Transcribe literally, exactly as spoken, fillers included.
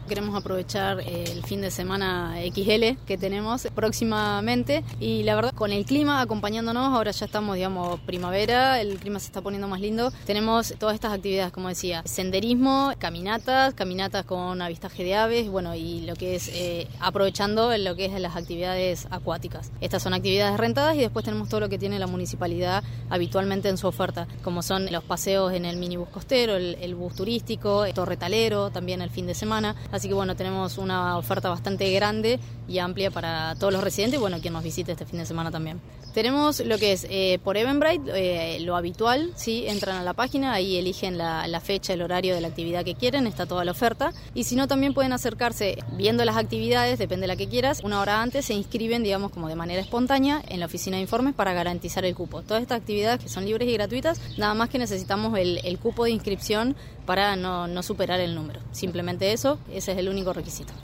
Queremos aprovechar el fin de semana equis ele que tenemos próximamente y la verdad con el clima acompañándonos, ahora ya estamos, digamos, primavera, el clima se está poniendo más lindo. Tenemos todas estas actividades, como decía, senderismo, caminatas, caminatas con avistaje de aves, bueno, y lo que es eh, aprovechando lo que es las actividades acuáticas. Estas son actividades rentadas y después tenemos todo lo que tiene la municipalidad habitualmente en su oferta, como son los paseos en el minibús costero, el, el bus turístico, el torretalero, también el fin de semana. Así que bueno, tenemos una oferta bastante grande y amplia para todos los residentes y bueno, quien nos visite este fin de semana también. Tenemos lo que es eh, por Eventbrite, eh, lo habitual, ¿sí? Entran a la página, ahí eligen la, la fecha, el horario de la actividad que quieren, está toda la oferta. Y si no, también pueden acercarse viendo las actividades, depende de la que quieras, una hora antes se inscriben, digamos, como de manera espontánea en la oficina de informes para garantizar el cupo. Todas estas actividades que son libres y gratuitas, nada más que necesitamos el, el cupo de inscripción para no, no superar el número. Simplemente eso, ese es el único requisito.